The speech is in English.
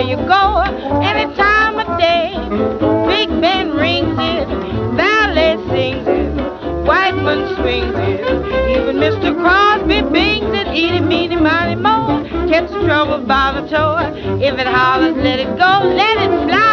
where you go, any time of day. Big band rings it, ballet sings it, Whiteman swings it, even Mr. Crosby bings it. Eeny, meeny, miny, moe, catch the trouble by the toe. If it hollers, let it go, let it fly.